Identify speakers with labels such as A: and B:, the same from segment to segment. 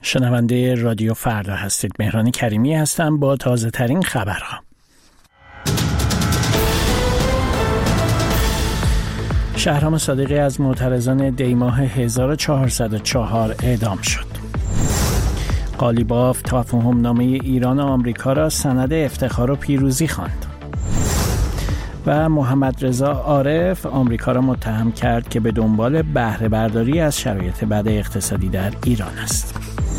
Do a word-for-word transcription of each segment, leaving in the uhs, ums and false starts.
A: شنونده رادیو فردا هستید. مهران کریمی هستم با تازه ترین خبرها. شهرام صادقی از معترضان دیماه هزار و چهارصد و چهار اعدام شد. قالیباف تفاهم نامه ایران و آمریکا را سند افتخار و پیروزی خواند. و محمد رضا عارف آمریکا را متهم کرد که به دنبال بهره برداری از شرایط بد اقتصادی در ایران است.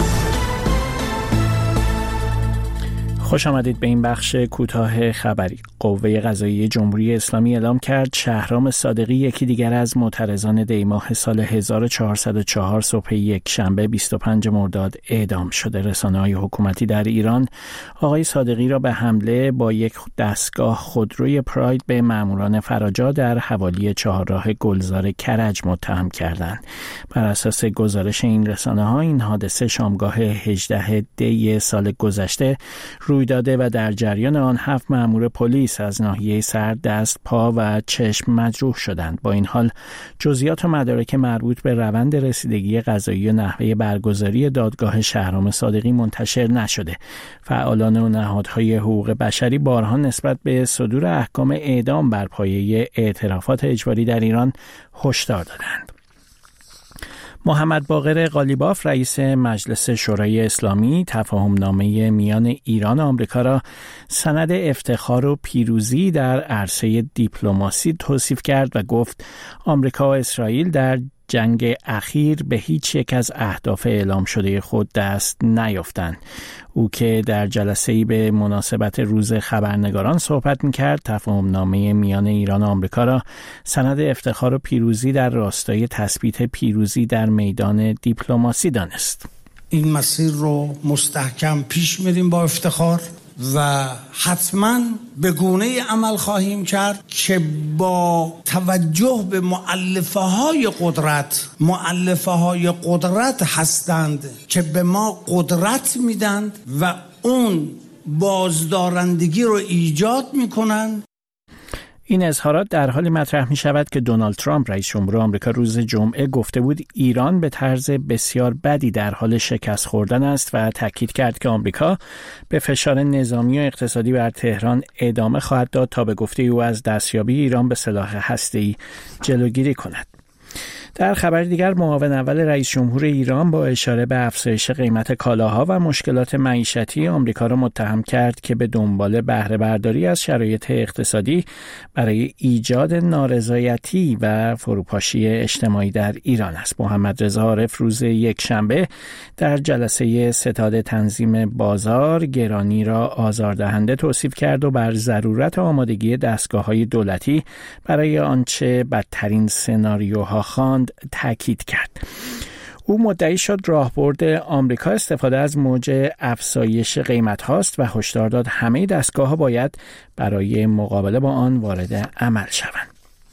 A: خوش آمدید به این بخش کوتاه خبری. قوه قضاییه جمهوری اسلامی اعلام کرد شهرام صادقی یکی دیگر از معترضان دیماه سال هزار و چهارصد و چهار صبح یک شنبه بیست و پنجم مرداد اعدام شده. رسانه‌های حکومتی در ایران آقای صادقی را به حمله با یک دستگاه خودروی پراید به ماموران فراجا در حوالی چهارراه گلزار کرج متهم کردند. بر اساس گزارش این رسانه‌ها این حادثه شامگاه هجدهم دی سال گذشته روی داده و در جریان آن هفت مأمور پلیس از ناحیه سر، دست، پا و چشم مجروح شدند. با این حال جزئیات و مدارک مربوط به روند رسیدگی قضایی و نحوه برگزاری دادگاه شهرام صادقی منتشر نشده. فعالان و نهادهای حقوق بشری بارها نسبت به صدور احکام اعدام بر پایه اعترافات اجباری در ایران هشدار دادند. محمد باقر قالیباف رئیس مجلس شورای اسلامی تفاهم نامه میان ایران و آمریکا را سند افتخار و پیروزی در عرصه دیپلماسی توصیف کرد و گفت آمریکا و اسرائیل در جنگ اخیر به هیچ یک از اهداف اعلام شده خود دست نیافتند. او که در جلسه‌ای به مناسبت روز خبرنگاران صحبت می‌کرد، تفاهم نامه میان ایران و آمریکا را سند افتخار و پیروزی در راستای تثبیت پیروزی در میدان دیپلماسی دانست.
B: این مسیر رو مستحکم پیش میریم با افتخار و حتما به گونه‌ای عمل خواهیم کرد که با توجه به مؤلفه های قدرت مؤلفه های قدرت هستند که به ما قدرت میدند و اون بازدارندگی رو ایجاد میکنند.
A: این اظهارات در حالی مطرح می شود که دونالد ترامپ رئیس جمهور آمریکا روز جمعه گفته بود ایران به طرز بسیار بدی در حال شکست خوردن است و تاکید کرد که آمریکا به فشار نظامی و اقتصادی بر تهران ادامه خواهد داد تا به گفته او از دستیابی ایران به سلاح هسته‌ای جلوگیری کند. در خبر دیگر معاون اول رئیس جمهور ایران با اشاره به افزایش قیمت کالاها و مشکلات معیشتی آمریکا را متهم کرد که به دنبال بهره برداری از شرایط اقتصادی برای ایجاد نارضایتی و فروپاشی اجتماعی در ایران است. محمد رضا عارف روز یکشنبه در جلسه ستاد تنظیم بازار گرانی را آزاردهنده توصیف کرد و بر ضرورت آمادگی دستگاه‌های دولتی برای آنچه بدترین سناریوها خواند تاکید کرد. او مدعی شد راهبرد آمریکا استفاده از موج افزایش قیمت هاست و هشدار داد همه دستگاه‌ها باید برای مقابله با آن وارد عمل شوند.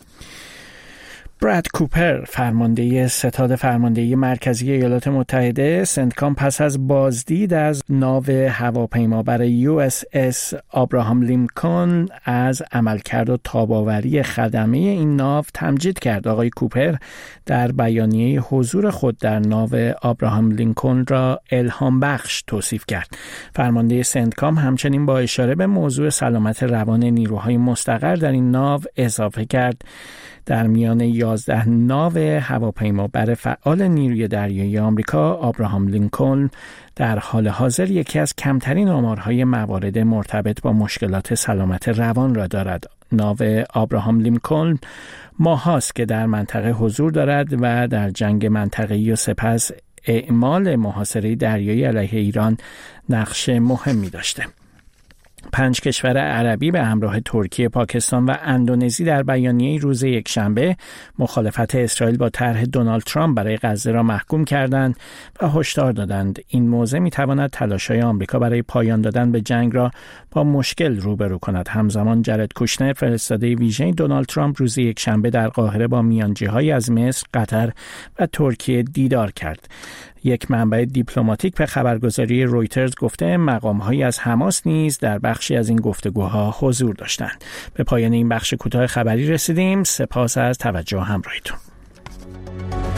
A: براد کوپر فرمانده ستاد فرماندهی مرکزی ایالات متحده سنتکام پس از بازدید از ناو هواپیمابر یو اس اس آبراهام لینکلن از عملکرد و تاب‌آوری خدمه این ناو تمجید کرد. آقای کوپر در بیانیه حضور خود در ناو آبراهام لینکلن را الهام بخش توصیف کرد. فرمانده سنتکام همچنین با اشاره به موضوع سلامت روان نیروهای مستقر در این ناو اضافه کرد در میان یازده ناو هواپیمابر فعال نیروی دریایی آمریکا آبراهام لینکلن در حال حاضر یکی از کمترین آمارهای موارد مرتبط با مشکلات سلامت روان را دارد. ناو آبراهام لینکلن ماهاست که در منطقه حضور دارد و در جنگ منطقه‌ای و سپس اعمال محاصره دریایی علیه ایران نقش مهمی داشته. پنج کشور عربی به همراه ترکیه، پاکستان و اندونزی در بیانیه روز یکشنبه مخالفت اسرائیل با طرح دونالد ترامپ برای غزه را محکوم کردند و هشدار دادند این موضع می‌تواند تلاش‌های آمریکا برای پایان دادن به جنگ را با مشکل روبرو کند. همزمان جارد کوشنر فرستاده ویژه دونالد ترامپ روز یکشنبه در قاهره با میانجی‌هایی از مصر، قطر و ترکیه دیدار کرد. یک منبع دیپلماتیک به خبرگزاری رویترز گفته مقام‌هایی از حماس نیز در بخشی از این گفتگوها حضور داشتند. به پایان این بخش کوتاه خبری رسیدیم. سپاس از توجه همراهیتون.